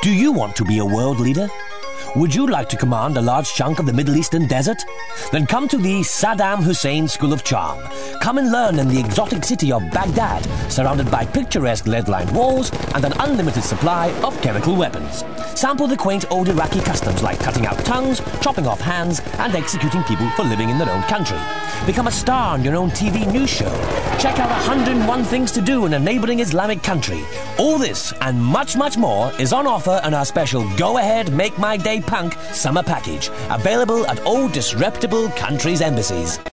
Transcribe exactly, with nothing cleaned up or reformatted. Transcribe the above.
Do you want to be a world leader? Would you like to command a large chunk of the Middle Eastern desert? Then come to the Saddam Hussein School of Charm. Come and learn in the exotic city of Baghdad, surrounded by picturesque lead-lined walls and an unlimited supply of chemical weapons. Sample the quaint old Iraqi customs like cutting out tongues, chopping off hands, and executing people for living in their own country. Become a star on your own T V news show. Check out one hundred and one things to do in a neighbouring Islamic country. All this and much, much more is on offer in our special Go Ahead, Make My Day Punk summer package, available at all disreputable countries' embassies.